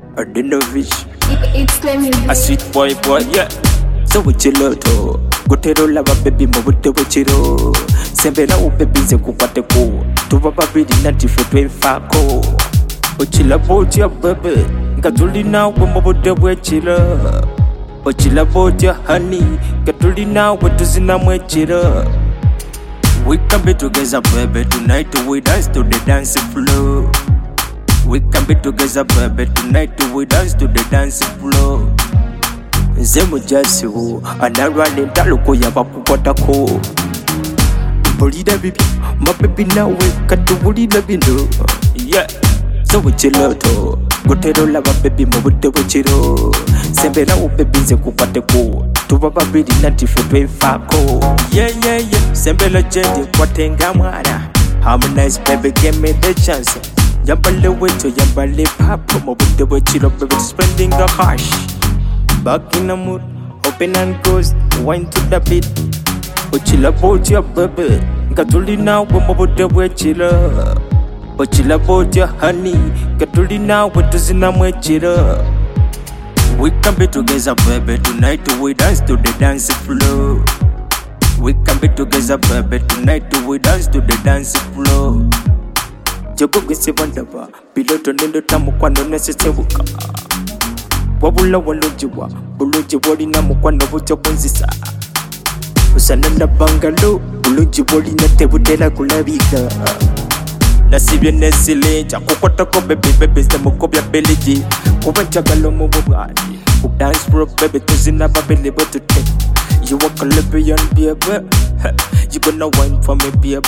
Adinovich, It's Clem. a sweet boy, yeah. So what you loto? Go tell all our baby, Mobuto Chiro. Sembena upebize kukwate ko. Tuba babidi nanti fetwe fako. Ochila boat your baby. Katuli now when Mobuto chila. Ochila boat your honey. Katuli now what does in chira. We can be together, baby. Tonight we dance to the dancing floor. We can be together, baby. Tonight we dance to the dancing floor. Nzemu jasi wo anarwane ndaluko yabakukotako. Bulida bibi, my baby nawe katubulida bino. Yeah, so wichiloto. Gotero lava baby mubute wichiro. Sembera upebize kukwateko. Tuba babidi nanti fetwe fako. Yeah, Sembela jendi kwatenga mwana. Harmonize baby, give me the chance. Yambale weto, yambale papo. Mubute wichiro baby, spending a cash. Back in the mood, open and close, wind to the beat. Ochila boat your baby. Katuli now when Mobuto chila. Ochila boat your honey. Katuli now what does in chira. We can be together, baby. Tonight we dance to the dancing floor. We can be together, baby. Tonight we dance to the dancing floor. Jogo gisi wandaba, piloto nendo tamu kwando nesesebuka. Wabula walunjiwa, bulunji wali na mukwano bucha kunzisa. Usananda bangalo, bulunji wali na tebutela kulabika. Nasibye nesilenja, kukotako baby semukobya beliji. Kubanchagalo mububadi, dance bro baby tuzina babeli botu take. You walk a Libyan baby, you gonna wine for me baby.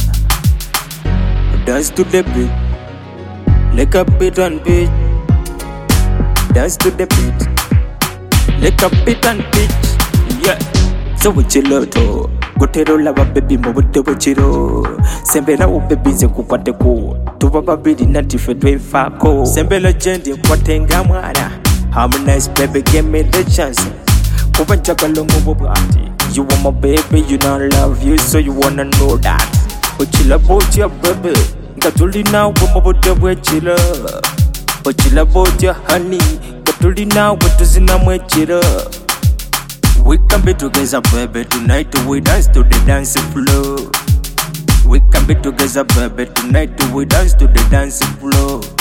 Dance to the beat, like a beat and beat. Dance to the beat, like a beat and beat. Yeah, so what you loto? Gotero lava baby Mobuto chiro. Sembela upebize kukwate ko. Tuba babidi nanti fetwe fako. Sembela jendi kwatenga mwana. Harmonize baby, give me the chance. Kubanchakalo mububati. You want my baby, you know I love you, so you wanna know that. Ochila boat your baby. Katuli now when Mobuto chila. Ochila boat your honey. Katuli now what does in chira. We can be together, baby. Tonight we dance to the dancing floor. We can be together, baby. Tonight we dance to the dancing floor.